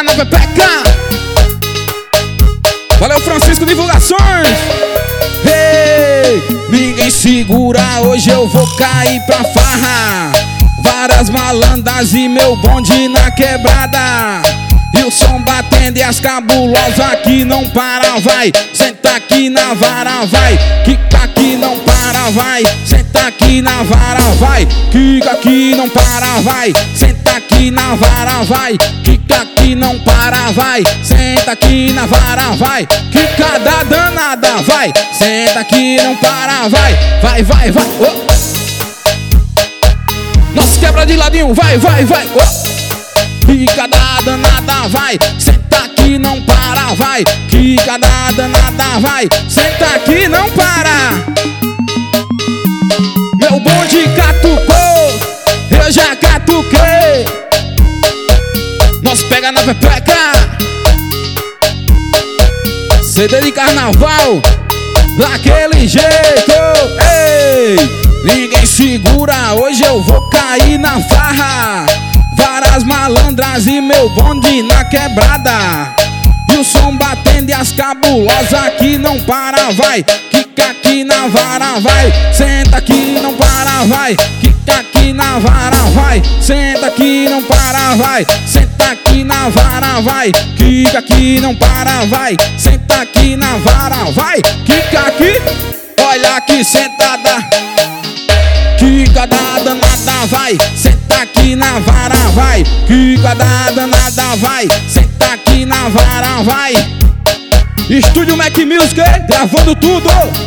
pegar na pepeca. Valeu, Francisco Divulgações. Hey, ninguém segura, hoje eu vou cair pra farra. Várias malandras e meu bonde na quebrada. E o som batendo e as cabulosas aqui não para, vai. Senta aqui na vara, vai. Quica aqui, não para, vai. Senta aqui na vara, vai. Quica aqui, não para, vai. Senta aqui na vara, vai. Quica aqui, não para, vai. Senta aqui na vara, vai. Quica da danada, vai. Senta aqui, não para, vai. Vai, vai, vai. Oh. Nossa, quebra de ladinho, vai, vai, vai. Oh. Quica da danada, vai. Senta aqui, não para, vai. Quica da danada, vai. Senta aqui, não para. Meu bonde catucou, eu já catuquei. Nós pega na pepeca. CD de carnaval, daquele jeito. Ei, ninguém segura, hoje eu vou cair na farra. Várias malandras e meu bonde na quebrada. E o som batendo e as cabulosas aqui não para, vai. Quica aqui na vara, vai. Senta aqui, não para, vai. Quica aqui na vara, vai. Senta aqui, não para, vai. Senta aqui na vara, vai. Quica aqui, não para, vai. Senta aqui na vara, vai. Quica aqui, olha aqui sentada. Quica da danada, vai. Senta aqui na vara, vai. Quica da danada, vai. Senta aqui na vara, vai. Estúdio Mac Music, gravando tudo.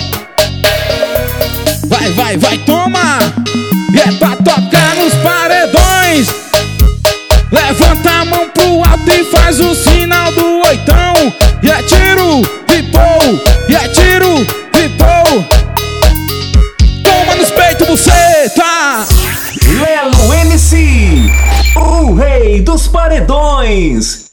Vai, vai, vai, toma. E é pra tocar nos paredões. Levanta a mão pro alto e faz o sinal do oitão. E é tiro, ripou. E é tiro, ripou. Toma nos peitos, buceta. Lelo MC, o rei dos paredões.